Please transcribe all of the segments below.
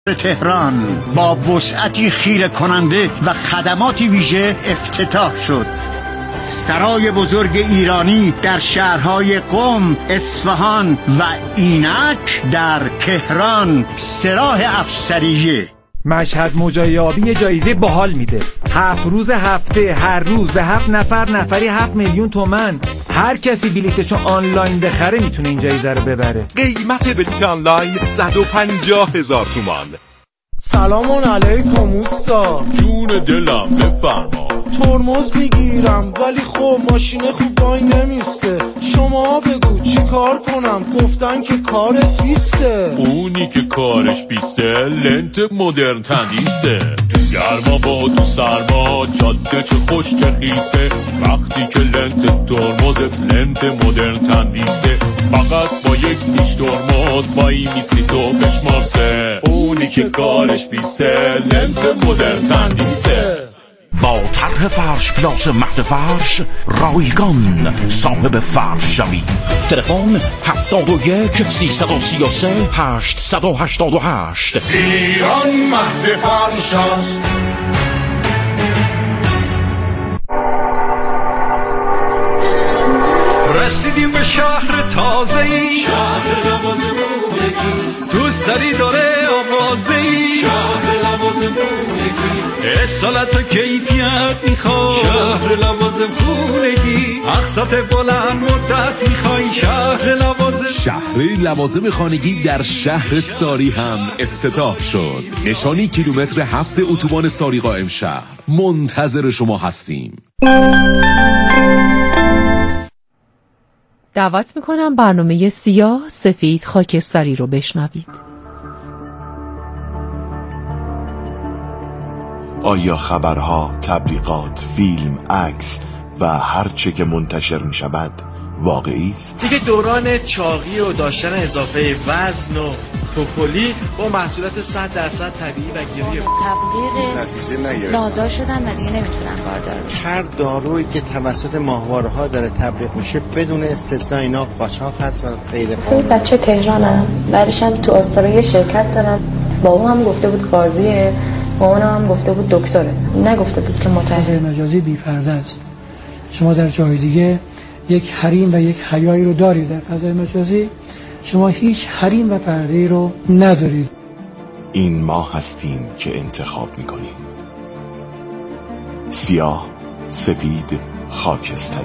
تهران با وسعتی خیره کننده و خدماتی ویژه افتتاح شد. سرای بزرگ ایرانی در شهرهای قم، اصفهان و اینک در تهران، سراح افسریه. مشهد مجایابی جایزه باحال میده. 7 روز هفته، هر روز به 7 نفر نفری 7 میلیون تومان. هر کسی بلیتشو آنلاین بخره میتونه این جایزه رو ببره. قیمت بلیت آنلاین 150,000 تومان. سلام علیکم اوستا. جون دلم بفرما. ترمز میگیرم ولی خب ماشین خوب وای نمیسته. شما بگو چی کار کنم؟ گفتن که کارت بیسته. اونی که کارش بیسته لنت مدرن تندیسه. تو گرما با تو سرما جاده چه خوش چه خیسه. وقتی که لنت ترمزت لنت مدرن تندیسه. فقط با یک نیش ترمز وای میستی تو بشماسه. اونی که کارش بیسته لنت مدرن تندیسه. با طرح فرش پلاس مهد فرش رایگان صاحب فرش شوید. تلفن 71 333 888. ایران مهد فرش است. رسیدیم به شهر تازه‌ای، شهر لوازمونگی، تو سری داره آوازه‌ای، شهر لوازمونگی، اصالت و کیفیت میخوای، شهر لوازم خونگی، اقساط بلند مدت میخوای، شهر لوازم. شهر لوازم خانگی در شهر ساری هم افتتاح شد. نشانی کیلومتر 7 اتوبان ساری قائم شهر. منتظر شما هستیم. دعوت میکنم برنامه سیاه سفید خاکستری رو بشنوید. آیا خبرها، تبلیغات، فیلم، عکس و هر چه که منتشر می شود واقعی است؟ دیگه دوران چاقی و داشتن اضافه وزن و توپلی با محصولات 100% طبیعی و گیری تبلیغ نتیجه نگرفت، نادار شدن و دیگه نمیتونن باردار بشن. هر دارویی که توسط ماهواره‌ها داره تبلیغ میشه بدون استثنا اینا قاچاق هست و غیر قانونی. بچه تهرانم، بعدش هم تو استرالیا شرکت دارم. بابا هم گفته بود قاضیه، مامانم هم گفته بود دکتره، نگفته بود که متهم. مجازی بی پرده است. شما در جای دیگه یک حریم و یک حیایی رو دارید، در فضای مجازی شما هیچ حریم و پرده‌ای رو ندارید. این ما هستیم که انتخاب میکنیم. سیاه، سفید، خاکستری.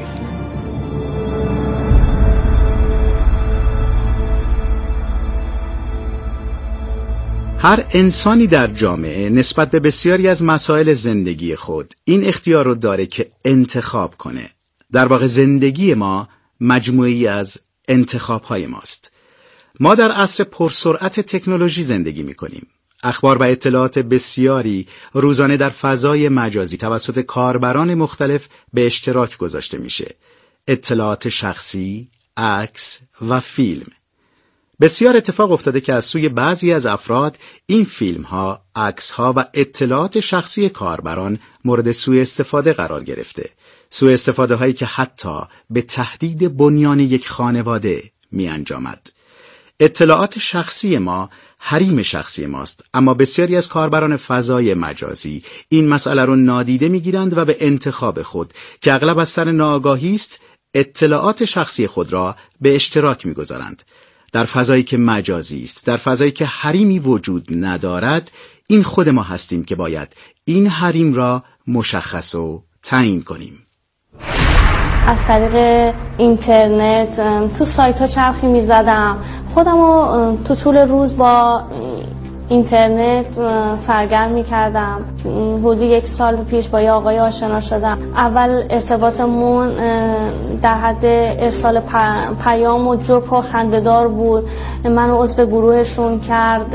هر انسانی در جامعه نسبت به بسیاری از مسائل زندگی خود این اختیار رو داره که انتخاب کنه. در واقع زندگی ما مجموعی از انتخاب‌های ماست. ما در عصر پرسرعت تکنولوژی زندگی می‌کنیم. اخبار و اطلاعات بسیاری روزانه در فضای مجازی توسط کاربران مختلف به اشتراک گذاشته میشه. اطلاعات شخصی، عکس و فیلم. بسیار اتفاق افتاده که از سوی بعضی از افراد این فیلم‌ها، عکس‌ها و اطلاعات شخصی کاربران مورد سوء استفاده قرار گرفته. سوء استفاده هایی که حتی به تهدید بنیان یک خانواده می انجامد. اطلاعات شخصی ما حریم شخصی ماست، اما بسیاری از کاربران فضای مجازی این مسئله رو نادیده می گیرند و به انتخاب خود که اغلب از سر ناآگاهی است اطلاعات شخصی خود را به اشتراک می گذارند. در فضایی که مجازی است، در فضایی که حریمی وجود ندارد، این خود ما هستیم که باید این حریم را مشخص و تعیین کنیم. از طریق اینترنت تو سایت ها چرخی می زدم. خودم رو تو طول روز با اینترنت سرگرم می کردم. حدود 1 سال پیش با یه آقای آشنا شدم. اول ارتباطمون در حد ارسال پیام و جوک و خنده‌دار بود. منو عضو گروهشون کرد.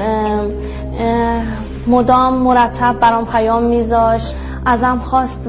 مدام مرتب برام پیام میذاشت. ازم خواست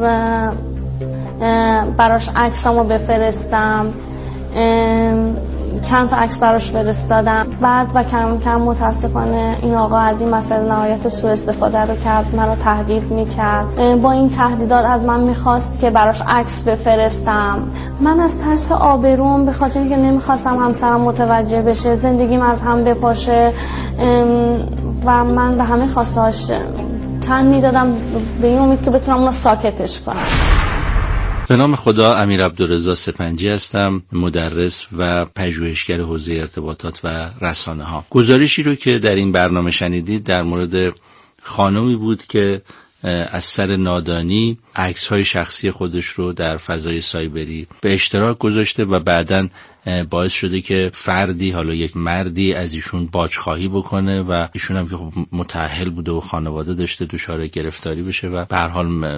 براش عکسامو بفرستم. چند تا عکس براش فرستادم. بعد و کم کم متاسفانه این آقا از این مسئله نهایت سوء استفاده رو کرد. منو تهدید میکرد. با این تهدیدات از من میخواست که براش عکس بفرستم. من از ترس آبروم، به خاطر اینکه نمیخواستم همسرم متوجه بشه، زندگیم از هم بپاشه، و من به همه خواستهاش تن میدادم به این امید که بتونم اونو ساکتش کنم. به نام خدا، امیر عبدالرضا سپنجی هستم، مدرس و پژوهشگر حوزه ارتباطات و رسانه ها. گزارشی رو که در این برنامه شنیدید در مورد خانمی بود که از سر نادانی عکس‌های شخصی خودش رو در فضای سایبری به اشتراک گذاشته و بعداً باعث شده که فردی، حالا یک مردی، از ایشون باجخواهی بکنه و ایشون هم که خب متأهل بوده و خانواده داشته دچار گرفتاری بشه و به هر حال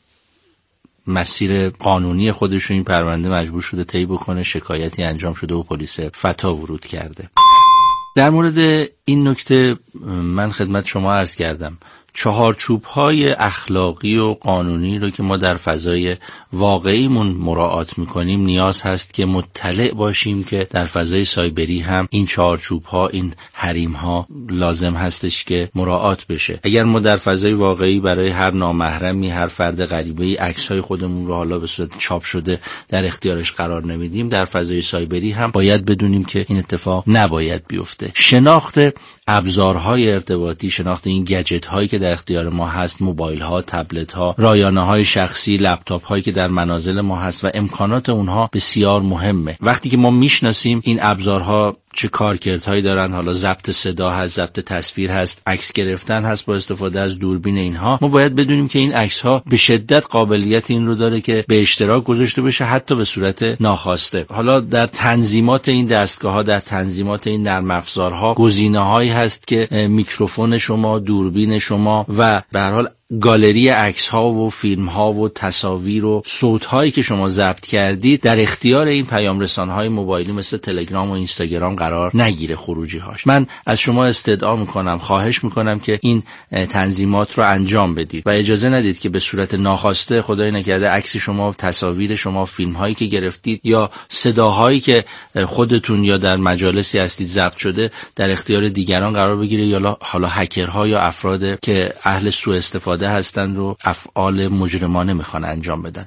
مسیر قانونی خودش رو این پرونده مجبور شده طی بکنه. شکایتی انجام شده و پلیس فتا ورود کرده. در مورد این نکته من خدمت شما عرض کردم چهارچوب‌های اخلاقی و قانونی رو که ما در فضای واقعیمون مراعات می‌کنیم نیاز هست که مطلع باشیم که در فضای سایبری هم این چهارچوب‌ها، این حریم‌ها لازم هستش که مراعات بشه. اگر ما در فضای واقعی برای هر نامحرمی، هر فرد غریبه‌ای عکس‌های خودمون رو حالا به صورت چاپ شده در اختیارش قرار نمیدیم، در فضای سایبری هم باید بدونیم که این اتفاق نباید بیفته. شناخت ابزارهای ارتباطی، شناخت این گجت هایی که در اختیار ما هست، موبایل ها، تبلت ها، رایانه های شخصی، لپتاپ هایی که در منازل ما هست و امکانات اونها بسیار مهمه. وقتی که ما میشناسیم این ابزارها چه کارکردهایی دارن، حالا ضبط صدا هست، ضبط تصویر هست، عکس گرفتن هست با استفاده از دوربین، اینها ما باید بدونیم که این عکس ها به شدت قابلیت این رو داره که به اشتراک گذاشته بشه، حتی به صورت ناخواسته. حالا در تنظیمات این دستگاه ها، در تنظیمات این نرم افزارها گزینه‌هایی هست که میکروفون شما، دوربین شما و به هر حال گالری عکس ها و فیلم ها و تصاویر و صوت هایی که شما ضبط کردید در اختیار این پیام رسان های موبایلی مثل تلگرام و اینستاگرام قرار نگیره خروجی هاش. من از شما استدعا میکنم، خواهش میکنم که این تنظیمات رو انجام بدید و اجازه ندید که به صورت ناخواسته، خدای نکرده، عکس شما، تصاویر شما، فیلم هایی که گرفتید یا صداهایی که خودتون یا در مجالسی هستید ضبط شده در اختیار دیگران قرار بگیره یا حالا هکرها یا افراد که اهل سوء استفاده هستند و افعال مجرمانه میخوان انجام بدن.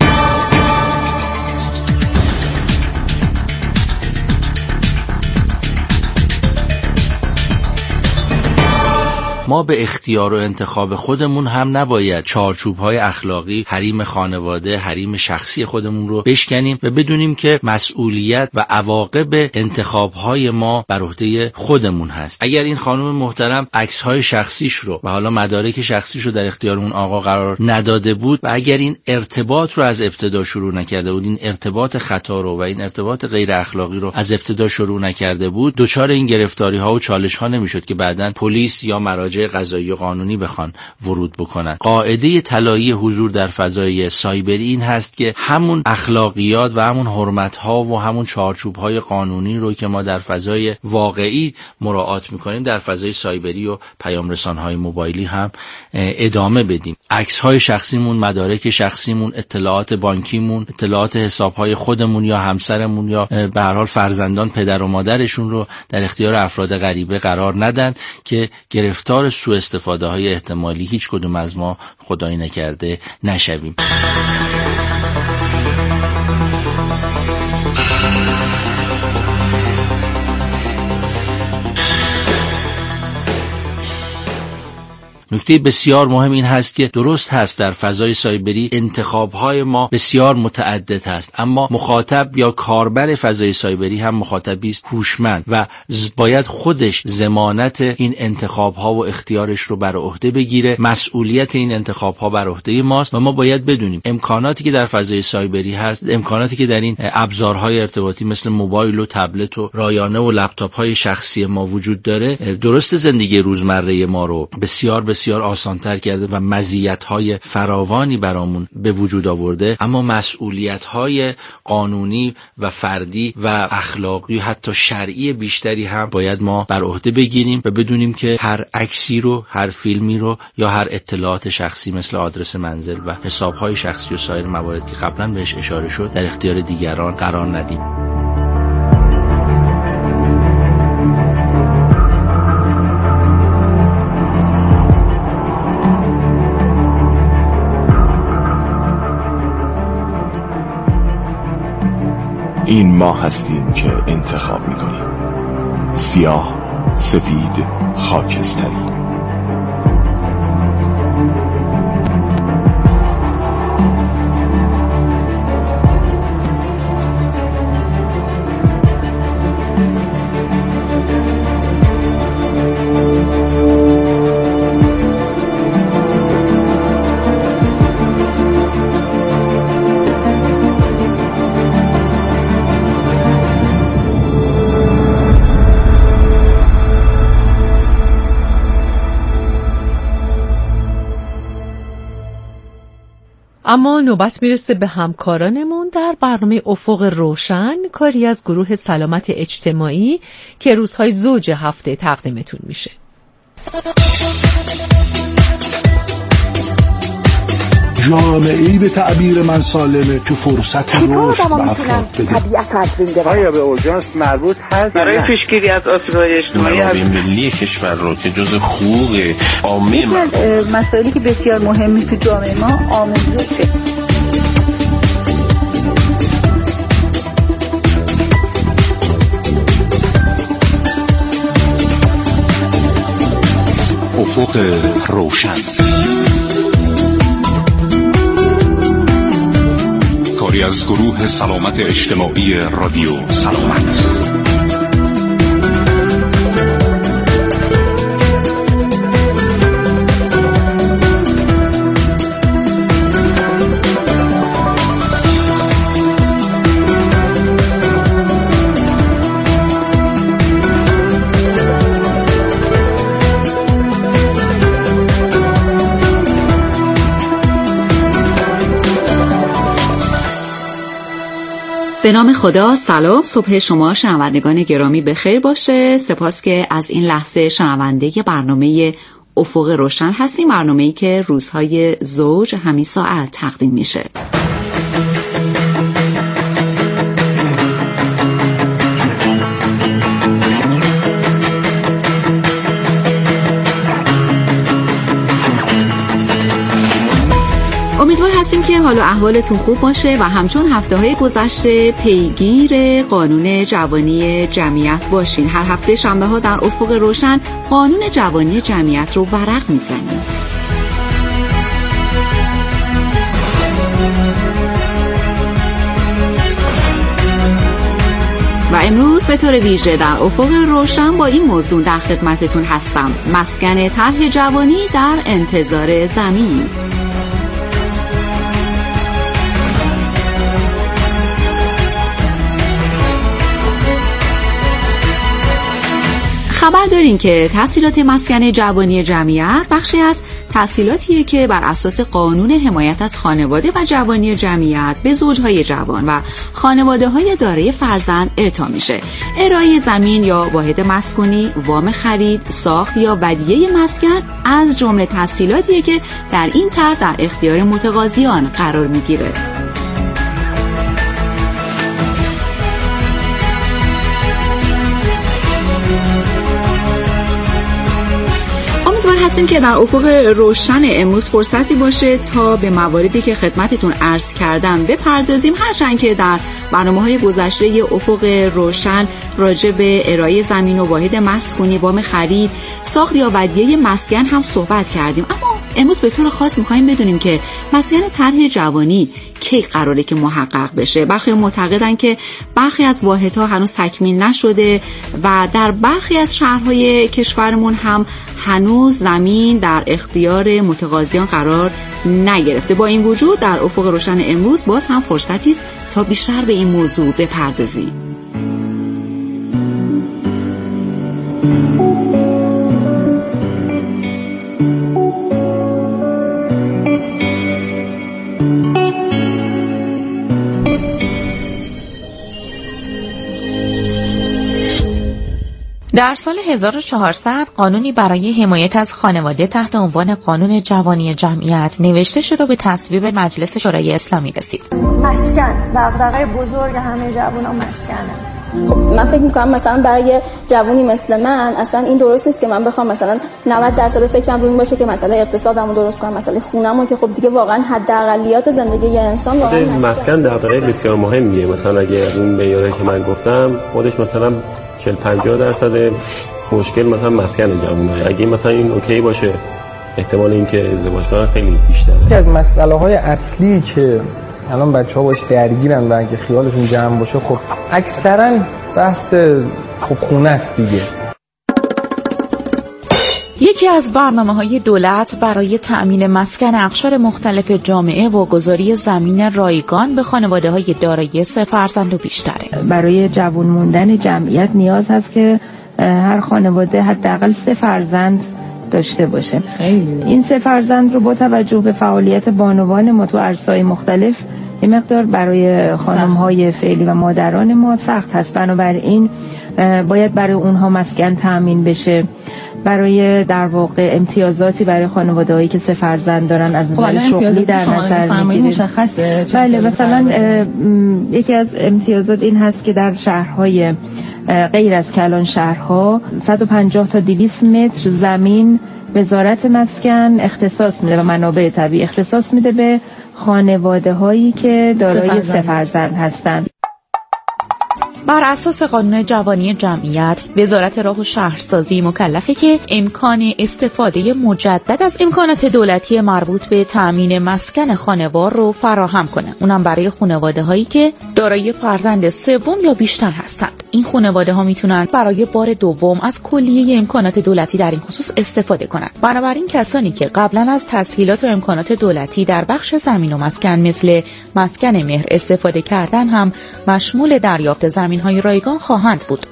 ما به اختیار و انتخاب خودمون هم نباید چارچوب‌های اخلاقی، حریم خانواده، حریم شخصی خودمون رو بشکنیم و بدونیم که مسئولیت و عواقب انتخاب‌های ما بر عهده خودمون هست. اگر این خانم محترم عکس‌های شخصیش رو و حالا مدارک شخصیش رو در اختیار اون آقا قرار نداده بود و اگر این ارتباط رو از ابتدا شروع نکرده بود، این ارتباط خطا رو و این ارتباط غیر اخلاقی رو از ابتدا شروع نکرده بود، دچار این گرفتاری‌ها و چالش‌ها نمی‌شد که بعداً پلیس یا مراجع قضایی و قانونی بخوان ورود بکنن. قاعده طلایی حضور در فضای سایبری این هست که همون اخلاقیات و همون حرمت‌ها و همون چارچوب‌های قانونی رو که ما در فضای واقعی مراعات می‌کنیم در فضای سایبری و پیام رسان‌های موبایلی هم ادامه بدیم. عکس‌های شخصیمون، مدارک شخصیمون، اطلاعات بانکیمون، اطلاعات حساب‌های خودمون یا همسرمون یا به هر حال فرزندان، پدر و مادرشون رو در اختیار افراد غریبه قرار ندن که گرفتار سوء استفاده های احتمالی هیچ کدوم از ما خدای نکرده نشویم. نکته بسیار مهم این هست که درست هست در فضای سایبری انتخاب‌های ما بسیار متعدد هست، اما مخاطب یا کاربر فضای سایبری هم مخاطبی است هوشمند و باید خودش ضمانت این انتخاب‌ها و اختیارش رو بر عهده بگیره. مسئولیت این انتخاب‌ها بر عهده ماست و ما باید بدونیم امکاناتی که در فضای سایبری هست، امکاناتی که در این ابزارهای ارتباطی مثل موبایل و تبلت و رایانه و لپتاپ‌های شخصی ما وجود داره، درست زندگی روزمره ما رو بسیار آسان‌تر کرده و مزیت‌های فراوانی برامون به وجود آورده، اما مسئولیت‌های قانونی و فردی و اخلاقی و حتی شرعی بیشتری هم باید ما بر عهده بگیریم و بدونیم که هر عکسی رو، هر فیلمی رو یا هر اطلاعات شخصی مثل آدرس منزل و حساب‌های شخصی و سایر موارد که قبلا بهش اشاره شد در اختیار دیگران قرار ندیم. این ما هستیم که انتخاب میکنیم، سیاه، سفید، خاکستری. اما نوبت میرسه به همکارانمون در برنامه افق روشن، کاری از گروه سلامت اجتماعی که روزهای زوج هفته تقدیمتون میشه. جامعه‌ای به تعبیر من سالمه که فرصت رشد به افراد بده. آیا به اورژانس مربوط هست برای پیشگیری از آسیب‌های اجتماعی منابع ملی کشور رو که جز حقوق عامه یکی از مسائلی که بسیار مهمی تو جامعه ما آموزشه. افق روشن، کاری از گروه سلامت اجتماعی رادیو سلامت. به نام خدا، سلام. صبح شما شنوندگان گرامی بخیر باشه. سپاس که از این لحظه شنونده برنامه افق روشن هستیم، برنامه‌ای که روزهای زوج همین ساعت تقدیم میشه. امیدوار هستیم که حال و احوالتون خوب باشه و همچون هفته‌های گذشته پیگیر قانون جوانی جمعیت باشین. هر هفته شنبه‌ها در افق روشن قانون جوانی جمعیت رو ورق میزنیم. و امروز به طور ویژه در افق روشن با این موضوع در خدمتتون هستم: مسکن طرح جوانی در انتظار زمین. خبر دارین که تحصیلات مسکن جوانی جمعیت بخشی از تحصیلاتیه که بر اساس قانون حمایت از خانواده و جوانی جمعیت به زوجهای جوان و خانواده‌های دارای فرزند اعطا میشه. ارائه زمین یا واحد مسکونی، وام خرید، ساخت یا ودیعه مسکن از جمله تحصیلاتیه که در این طرح در اختیار متقاضیان قرار میگیره. هستیم که در افق روشن امروز فرصتی باشه تا به مواردی که خدمتتون عرض کردم بپردازیم، هرچند که در برنامه‌های گذشته افق روشن راجع به ارائه زمین و واحد مسکونی، وام خرید، ساخت یا ودیعه مسکن هم صحبت کردیم. اما امروز به طور خاص می‌خوایم بدونیم که مسکن طرح جوانی کی قراره که محقق بشه. برخی معتقدن که برخی از واحدها هنوز تکمیل نشده و در برخی از شهرهای کشورمون هم هنوز زمین در اختیار متقاضیان قرار نگرفته. با این وجود در افق روشن امروز باز هم فرصتی است تا بیشتر به این موضوع بپردازیم. در سال 1400 قانونی برای حمایت از خانواده تحت عنوان قانون جوانی جمعیت نوشته شد و به تصویب مجلس شورای اسلامی رسید. مسکن، دغدغه بزرگ همه جوونا مسکنه. من فکر می‌کنم مثلا برای جوونی مثل من اصلا این درست نیست که من بخوام مثلا 90% فکرم روی این باشه که مثلا اقتصادمو درست کنم، مثلا خونمو که خب دیگه واقعا حداقلیات زندگی یه انسان واقعا مسکن دغدغه بسیار مهمیه. مثلا اگه این معیاری که من گفتم خودش مثلا 40-50% مشکل مثلا مسکن جوونه، اگه مثلا این اوکی باشه احتمال اینکه ازدواج کنن خیلی بیشتره. یکی از مسئله‌های اصلی که الان بچه‌ها باش درگیرن و اگه خیالشون جمع باشه خب اکثرا بحث خب خونه است دیگه. یکی از برنامه‌های دولت برای تأمین مسکن اقشار مختلف جامعه و گذاری زمین رایگان به خانواده‌های دارای 3 فرزند و بیشتره. برای جوان موندن جمعیت نیاز هست که هر خانواده حداقل 3 فرزند داشته باشه. این 3 فرزند رو با توجه به فعالیت بانوان ما تو عرصه‌های مختلف یه مقدار برای خانم‌های فعلی و مادران ما سخت هست. بنابراین باید برای اونها مسکن تأمین بشه، برای در واقع امتیازاتی برای خانواده‌هایی که 3 فرزند دارن از نظر شغلی در نظر می‌گیریم. مشخصه. بله، مثلا یکی از امتیازات این هست که در شهرهای غیر از کلان شهرها 150 تا 200 متر زمین وزارت مسکن اختصاص میده و منابع طبیعی اختصاص میده به خانواده‌هایی که دارای 3 فرزند هستند. بر اساس قانون جوانی جمعیت، وزارت راه و شهرسازی مکلفه که امکان استفاده مجدد از امکانات دولتی مربوط به تأمین مسکن خانوار رو فراهم کنه. اونم برای خانواده‌هایی که دارای فرزند 3 یا بیشتر هستند. این خانواده‌ها میتونن برای بار دوم از کلیه امکانات دولتی در این خصوص استفاده کنند. بنابراین کسانی که قبلا از تسهیلات و امکانات دولتی در بخش زمین و مسکن مثل مسکن مهر استفاده کردن هم مشمول دریافت زمین‌های رایگان خواهند بود.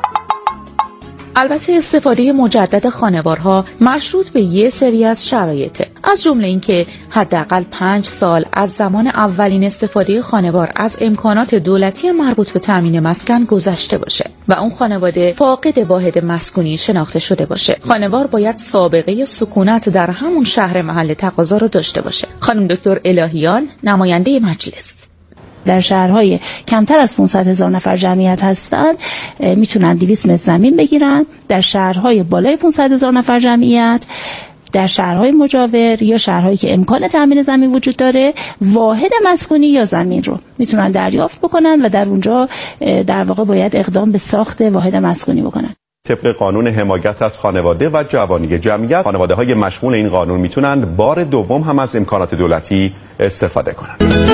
البته استفاده مجدد خانوارها مشروط به یه سری از شرایطه، از جمله اینکه حداقل 5 سال از زمان اولین استفاده خانوار از امکانات دولتی مربوط به تامین مسکن گذشته باشه و اون خانواده فاقد واحد مسکونی شناخته شده باشه. خانوار باید سابقه سکونت در همون شهر محل تقاضا رو داشته باشه. خانم دکتر الهیان، نماینده مجلس: در شهرهای کمتر از 500,000 نفر جمعیت هستند میتونن 200 متر زمین بگیرن. در شهرهای بالای 500,000 نفر جمعیت، در شهرهای مجاور یا شهرهایی که امکان تامین زمین وجود داره، واحد مسکونی یا زمین رو میتونن دریافت بکنن و در اونجا در واقع باید اقدام به ساخت واحد مسکونی بکنن. طبق قانون حمایت از خانواده و جوانی جمعیت، خانواده‌های مشمول این قانون میتونن بار دوم هم از امکانات دولتی استفاده کنن.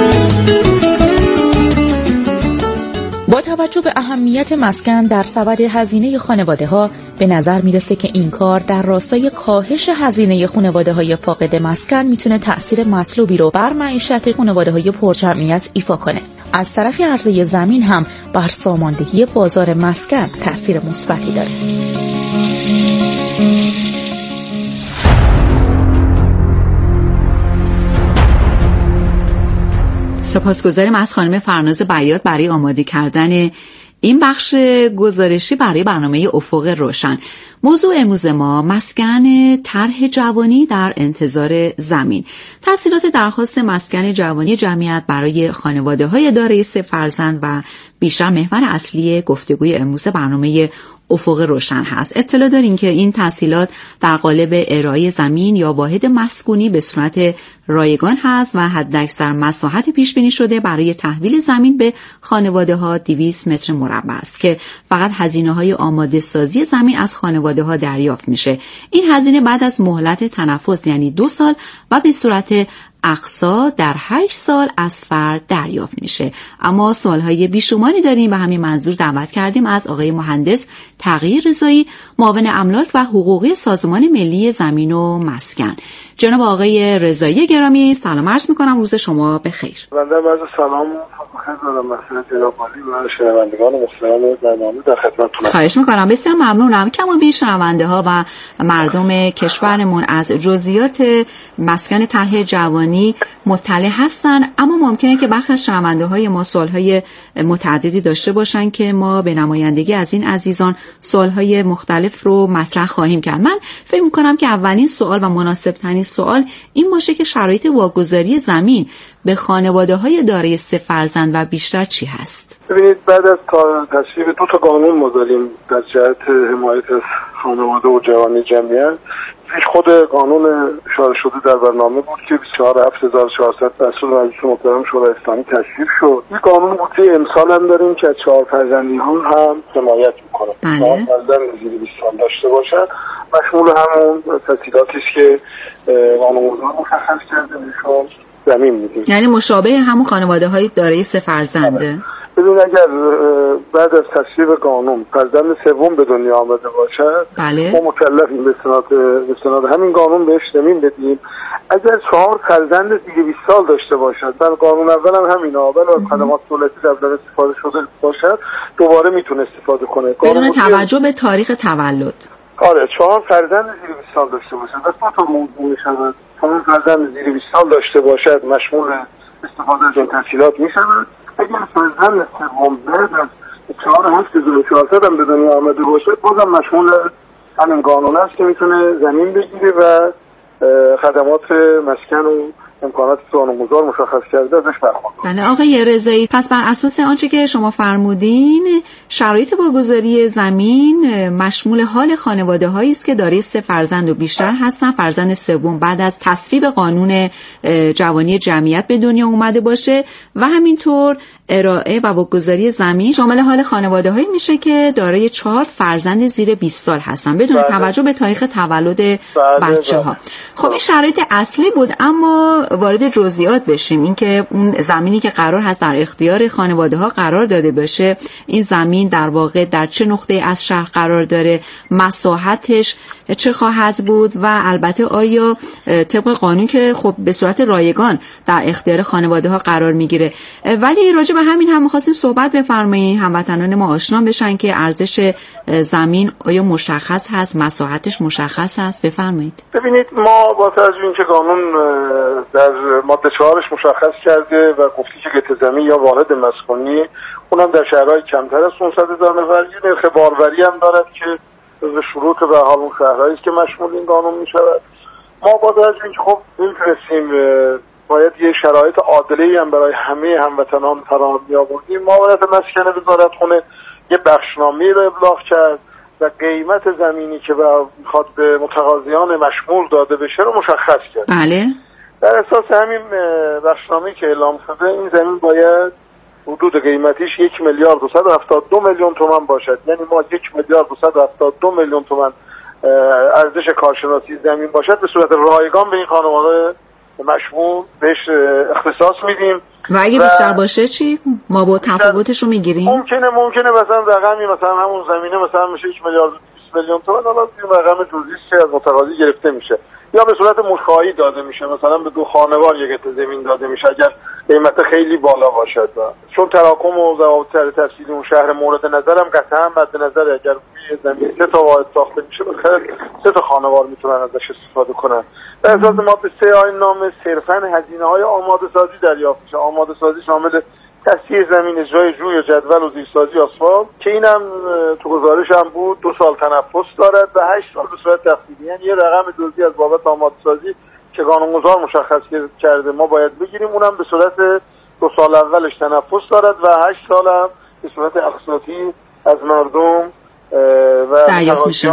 با توجه به اهمیت مسکن در سبد هزینه خانواده‌ها، به نظر میرسه که این کار در راستای کاهش هزینه خانواده‌های فاقد مسکن میتونه تأثیر مطلوبی رو بر معیشت خانواده‌های پرجمعیت ایفا کنه. از طرف عرضه زمین هم بر ساماندهی بازار مسکن تأثیر مثبتی داره. سپاسگزاریم از خانم فرناز بیات برای آماده کردن این بخش گزارشی برای برنامه افق روشن. موضوع امروز ما مسکن طرح جوانی در انتظار زمین. تسهیلات درخواست مسکن جوانی جمعیت برای خانواده‌های دارای 3 فرزند و بیشتر محور اصلی گفتگوی امروز برنامه افق روشن هست. اطلاع دارین که این تسهیلات در قالب ارائه زمین یا واحد مسکونی به صورت رایگان هست و حداکثر مساحت پیش بینی شده برای تحویل زمین به خانواده‌ها 200 متر مربع است که فقط هزینه‌های آماده سازی زمین از خانواده‌ها دریافت میشه. این هزینه بعد از مهلت تنفس یعنی 2 سال و به صورت اقصا در 8 سال از فرد دریافت میشه. اما سوالهای بیشماری داریم و همین منظور دعوت کردیم از آقای مهندس تغییر رضایی، معاون املاک و حقوقی سازمان ملی زمین و مسکن. جناب آقای رضایی گرامی، سلام عرض میکنم، روز شما بخیر. بنده عرض سلام خدمت مسئله جناب عالی و شنوندگان محترم برنامه در خدمتتونم. خواهش میکنم، بسیار ممنونم. کم و بیش شنونده ها و مردم کشورمون از جزئیات مسکن طرح جوانی مطلع هستن، اما ممکنه که برخی از شنونده های ما سوالهای متعددی داشته باشن که ما به نمایندگی از این عزیزان سوالهای مختلف رو مطرح خواهیم کرد. من فکر میکنم که اولین سوال و مناسب ترین سوال این باشه که شرایط واگذاری زمین به خانواده‌های دارای 3 فرزند و بیشتر چی هست؟ ببینید، بعد از تصویب 2 تا قانون ما داریم در جهت حمایت از خانواده و جوانی جمعیت. خود قانون اشاره شده در برنامه بود که 24/7400 توسط مجلس محترم شورای اسلامی تصویب شد. این قانون بود که امسال هم داریم که 4 فرزندیان هم حمایت میکنه. 4 فرزند زیر 20 سال داشته باشن، مشمول همون تسهیلاتی است که قانون‌گذار مشخص کرده بهشون زمین میدیم. یعنی مشابه همون خانواده‌های دارای 3 فرزنده. ببین، اگر بعد از تصویب قانون فرزند 3 به دنیا آمده باشد، بله، ما مکلفیم به استناد همین قانون بهش زمین بدیم. اگر 4 فرزند دیگه 20 سال داشته باشد، بل قانون اول هم همینا، بل از خدمات دولتی قبلا استفاده شده باشد، دوباره میتونه استفاده کنه بدون توجه به تاریخ تولد. آره 4 فرزند زیر 20 سال داشته باشد و 2 تا موضوع میشود. 4 فرزند زیر 20 سال داشته باشد مشمول استفاده از این تسهیلات میشود. اگر فرزند سوم بعد از 4,7400 هم به دنیا آمده باشد بازم مشمول همین قانون است که میتونه زمین بگیره و خدمات مسکن و امکانات قانونگذار مشخص کرده ازش برخوردار. بله آقای رضایی، پس بر اساس آنچه که شما فرمودین شرایط واگذاری زمین مشمول حال خانواده هایی است که دارای 3 فرزند و بیشتر هستن، فرزند سوم بعد از تصویب قانون جوانی جمعیت به دنیا اومده باشه و همینطور ارائه و واگذاری زمین شامل حال خانواده هایی میشه که دارای 4 فرزند زیر 20 سال هستن بدون توجه به تاریخ تولد بچه‌ها. خب این شرایط اصلی بود، اما وارد جزئیات بشیم. اینکه اون زمینی که قرار هست در اختیار خانواده ها قرار داده باشه، این زمین در واقع در چه نقطه از شهر قرار داره، مساحتش چه خواهد بود و البته آیا طبق قانون که خب به صورت رایگان در اختیار خانواده ها قرار میگیره. ولی راجع به همین هم می‌خواستیم صحبت بفرمایید، هموطنان ما آشنا بشن که ارزش زمین آیا مشخص هست، مساحتش مشخص هست. بفرمایید. ببینید ما با توجه اینکه قانون در ماده 4 مشخص کرده و گفتی که قطع زمین یا واحد مسکونی اونم در شهرهای کمتر از 500,000 نفر یه نرخ باروری هم دارد که به شروط به حال اون شهرهایی است که مشمول این قانون می‌شود. ما با توجه اینکه خب می‌تونستیم باید یه شرایط عادله‌ای هم برای همه هموطنان فراهم می‌آوردیم. معاونت مسکن وزارتخونه یه بخشنامه‌ای رو ابلاغ کرد و قیمت زمینی که میخواد به متقاضیان مشمول داده بشه رو مشخص کرد. بله. در اساس همین بخشنامه‌ای که اعلام شده این زمین باید حدود قیمتیش 1,272,000,000 تومان باشد. یعنی ما 1,272,000,000 تومان ارزش کارشناسی زمین باشد به صورت رایگان به این خانواده مشمول بهش اختصاص میدیم. و اگه بیشتر باشه چی؟ ما با تفاوتش رو میگیریم؟ ممکنه مثلا رقمی مثلا همون زمینه مثلا میشه 1,200,000,000 تومان، حالا این رقم جزئی که از متقاضی گرفته میشه یا به صورت مشخایی داده میشه، مثلا به 2 خانوار یک قطعه زمین داده میشه اگر قیمت خیلی بالا باشد. چون تراکم و ضوابط تفصیلی اون شهر مورد نظرم قطعا مد نظر اگر روی زمین 3 تا واحد ساخته میشه بخاطر 3 تا خانوار میتونن ازش استفاده کنن. در اساس ماده 3 آیین نامه صرفاً هزینه‌های آماده سازی دریافت میشه. آماده سازی شامل تصحیح زمین، اجرای جوی و جدول و زیرسازی آسفالت که اینم تو گزارش هم بود 2 سال تنفس دارد و 8 سال به صورت تفصیلی. یعنی یه رقم جزئی از بابت آماده سازی که قانونگذار مشخص کرده ما باید بگیریم، اونم به صورت 2 سال اولش تنفس دارد و 8 سال هم به صورت اقساطی از مردم و دریافت میشه.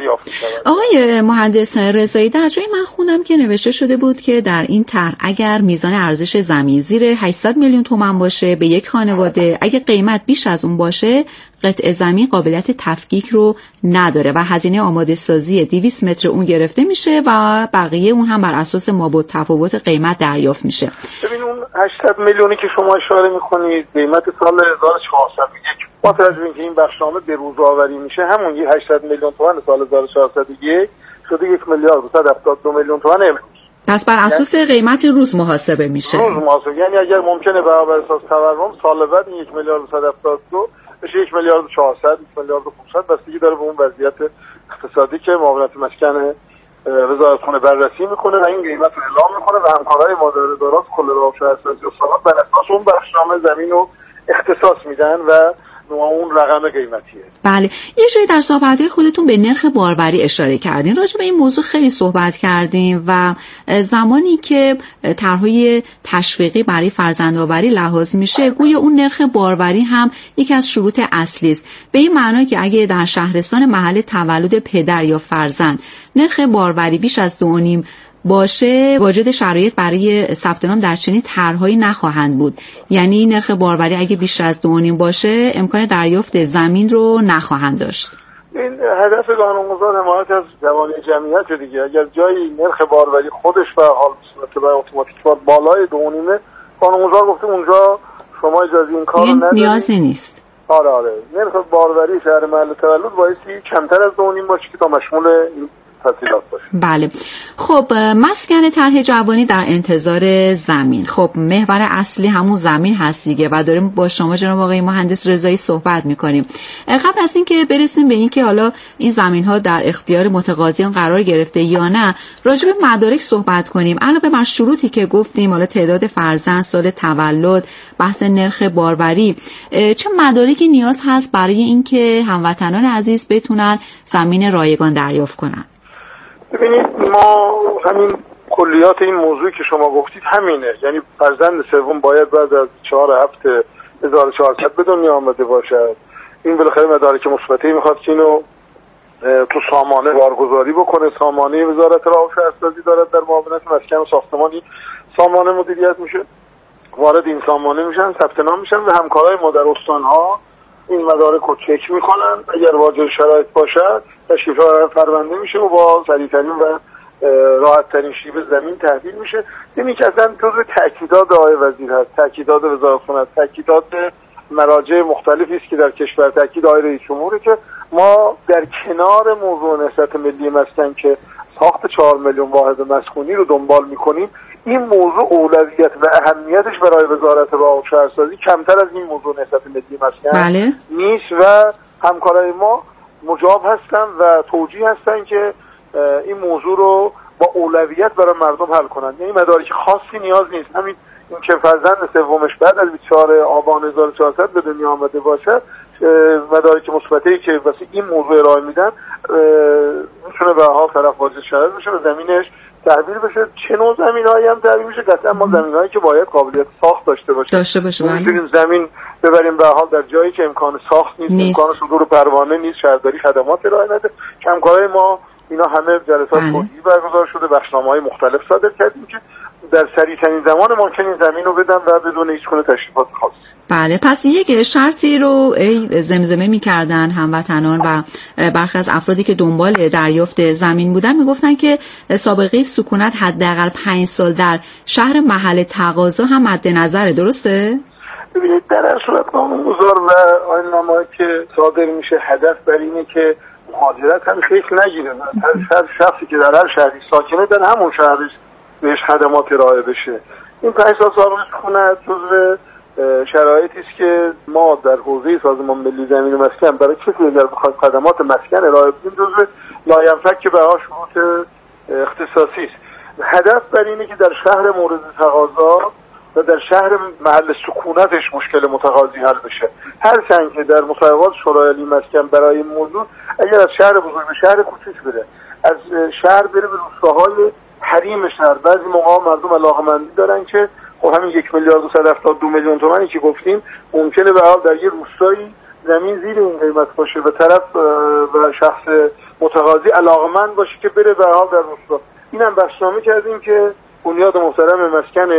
آقای مهندس رضایی، در جای من خوندم که نوشته شده بود که در این طرح اگر میزان ارزش زمین زیر 800 میلیون تومان باشه به یک خانواده، اگه قیمت بیش از اون باشه قطع زمین قابلیت تفکیک رو نداره و هزینه آماده سازی 200 متر اون گرفته میشه و بقیه اون هم بر اساس مابعد تفاوت قیمت دریافت میشه. ببین اون 800 میلیونی که شما اشاره میکنید قیمت سال 1401 با توجه اینکه این بخشنامه به روز آوری میشه همون 800 میلیون تومان سال 1401 شده 1,272,000,000 تومان امروز. پس بر اساس قیمت روز محاسبه میشه. روز محاسبه، یعنی اگر ممکنه بر اساس تورم سال بعد 1,272 بشه 1,400,000 1,500,000 بستگی داره به اون وضعیت اقتصادی که معاونت مسکن وزارتخونه بررسی میکنه و این قیمت رو اعلام میکنه و همکارای مدارات کل راه شهرسازی و صنعت بر اساس اون بخشنامه زمین رو اختصاص میدن و اون رقم قیمتیه. بله، یه جایی در صحبت‌های خودتون به نرخ باروری اشاره کردین. راجع به این موضوع خیلی صحبت کردیم و زمانی که طرح‌های تشویقی برای فرزندآوری لحاظ میشه گویا اون نرخ باروری هم یکی از شروط اصلی است. به این معنی که اگه در شهرستان محل تولد پدر یا فرزند نرخ باروری بیش از 2.5 باشه واجد شرایط برای ثبت نام در چنین طرح‌هایی نخواهند بود. یعنی نرخ باروری اگه بیش از 2.5 باشه امکان دریافت زمین رو نخواهند داشت. این هدف قانونگذار حمایت از جوانی جمعیت دیگه. اگر جایی نرخ باروری خودش به حال صورت اتوماتیک بالای 2.5 قانونگذار گفته اونجا شما اجازه این کارو ندارید. نیازی نیست. آره نرخ باروری شهر محل تولد بایستی کمتر از 2.5 باشه که تا مشمول تسهیلات باشه. بله. خب مسکن طرح جوانی در انتظار زمین، خب محور اصلی همون زمین هست دیگه و داریم با شما جناب آقای مهندس رضایی صحبت میکنیم. قبل از اینکه برسیم به اینکه حالا این زمین ها در اختیار متقاضیان قرار گرفته یا نه، راجع به مدارک صحبت کنیم. علاوه بر شروطی که گفتیم، حالا تعداد فرزند، سال تولد، بحث نرخ باروری، چه مدارکی نیاز هست برای اینکه هموطنان عزیز بتونن زمین رایگان دریافت کنن؟ ببینید، ما همین کلیات این موضوعی که شما گفتید همینه، یعنی فرزند سوم باید بعد از 4/7/1400 به دنیا آمده باشد. این بالاخره مدارک مثبتی میخواد که اینو تو سامانه بارگذاری بکنه. سامانه وزارت راه و شهرسازی دارد در معاونت مسکن و ساختمانی سامانه مدیریت میشه، وارد این سامانه میشن، ثبت نام میشن و همکارای ما در استان‌ها این مدارک رو چک میکنن. اگر واجد شرایط باشد تشریف پرونده میشه و با سریع‌ترین و راحت‌ترین شیوه زمین تحویل میشه. این که اصلا جزء تاکیدات آقای وزیر هست، تاکیدات وزارت خونه، تاکیدات مراجع مختلفی است که در کشور، تاکید آقای رئیس جمهوره که ما در کنار موضوع نهضت ملی مسکن که ساخت 4 میلیون واحد مسکونی رو دنبال میکنیم، این موضوع اولویت و اهمیتش برای وزارت راه و شهرسازی کمتر از این موضوع نهضت ملی مسکن نیست و همکارای ما مجاب هستن و توجیه هستن که این موضوع رو با اولویت برای مردم حل کنن. یعنی مدارک خاصی نیاز نیست، همین این که فرزند سومش بعد از 24 آبان 1400 به دنیا آمده باشد، مدارک مثبتی که واسه این موضوع ارائه میدن میتونه به حال طرف واجد شرایط بشه و زمینش تحویل بشه. چه نوع زمینایی هم تحویل میشه؟ قطعا ما زمینایی که باید قابلیت ساخت داشته باشه. میتونیم زمین ببریم به حال در جایی که امکان ساخت نیست. امکان صدور پروانه نیست، شهرداری خدمات ارائه نده. همکارای ما اینا همه جلسات توضیحی برگزار شده، بخشنامه‌های مختلف صادر کردیم که در سریع‌ترین زمان ممکن این زمین رو بدن و بدون هیچ گونه تشریفات خاصی. بله، پس یک شرطی رو زمزمه می‌کردن هموطنان و برخی از افرادی که دنبال دریافت زمین بودن میگفتن که سابقه سکونت حداقل 5 سال در شهر محل تقاضا هم مد نظره. درسته؟ ببینید، در هر صورت قانون‌گذار و آیین‌نامه‌ای که صادر میشه هدف بر اینه که مهاجرت هم شکل نگیره. هر شخصی که در هر شهری ساکنه در همون شهرش بهش خدمات ارائه بشه. این 5 سال سابقه سکونت جزو شرایطی است که ما در حوزه سازمان ملی زمین و مسکن برای کسی اگر بخواد خدمات مسکن ارائه بدیم جزو لاینفک که برای شروط اختصاصی است. هدف بر اینه که در شهر مورد تقاضا و در شهر محل سکونتش مشکل متقاضی حل بشه. هرچند که در مصوبات شورای عالی مسکن برای این موضوع اگر از شهر بزرگ به شهر کوچیک بره، از شهر بره به روستاهای حریم شهر، بعضی موقع مردم علاقه‌مندی دارن که خب همین 1,272,000,000 تومانی که گفتیم ممکنه به حال در یه روستایی زمین زیر این قیمت باشه و طرف و شخص متقاضی علاقه‌مند باشه که بره به حال در روستا. اینم بخشنامه کردیم که بنیاد محترم مسکن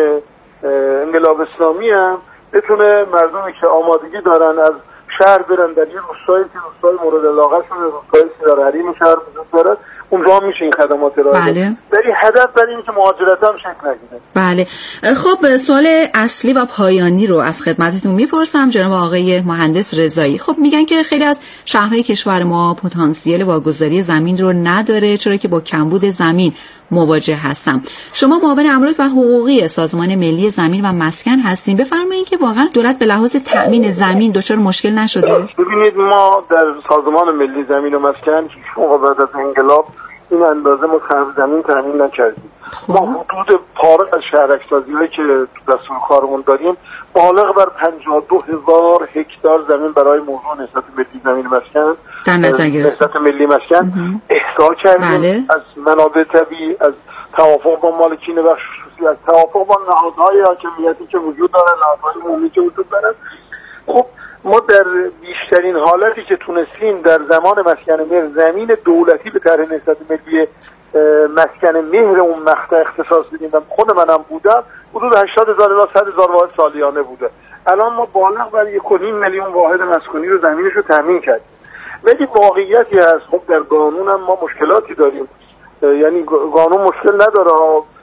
انقلاب اسلامی هم بتونه مردمی که آمادگی دارن از شهر برن در یه روستایی که روستای مورد علاقه شده، روستای سیار حریم شهر وجود داره، اونجا میشه این خدمات ارائه بده. ولی هدف برای اینه که مهاجرت هم شکل نگیره. بله. خب سوال اصلی و پایانی رو از خدمتتون میپرسم جناب آقای مهندس رضایی. خب میگن که خیلی از شهرهای کشور ما پتانسیل واگذاری زمین رو نداره چرا که با کمبود زمین مواجه هستم. شما معاون املاک و حقوقی سازمان ملی زمین و مسکن هستین. بفرمایید که واقعا دولت به لحاظ تأمین زمین دچار مشکل نشده؟ ببینید، ما در سازمان ملی زمین و مسکن هیچ موقع بعد از انقلاب این اندازه ما زمین تأمین نکردیم. ما حدود فارغ از شهرک‌سازی‌هایی که تو دستور کارمون داریم بالغ بر 52,000 هکتار زمین برای موضوع نهضت ملی زمین و مسکن در نظر گرفتیم. نهضت ملی مسکن احصا کردیم. از منابع طبیعی، از توافق با مالکین بخش خصوصی، از توافق با نهادهای حاکمیتی که وجود دارن، نهادهای عمومی که وجود دارن. خب ما در بیشترین حالتی که تونستیم در زمان مسکن مهر زمین دولتی به طرح نهضت ملی مسکن مهر اون مقطع اختصاص بدیم و خود منم بودم حدود 80,000 الی 100,000 واحد سالیانه بوده. الان ما بالغ بر 1.5 میلیون واحد مسکونی رو زمینش رو تامین کردیم. ولی واقعیتی هست، خب در قانون هم ما مشکلاتی داریم. یعنی قانون مشکل نداره،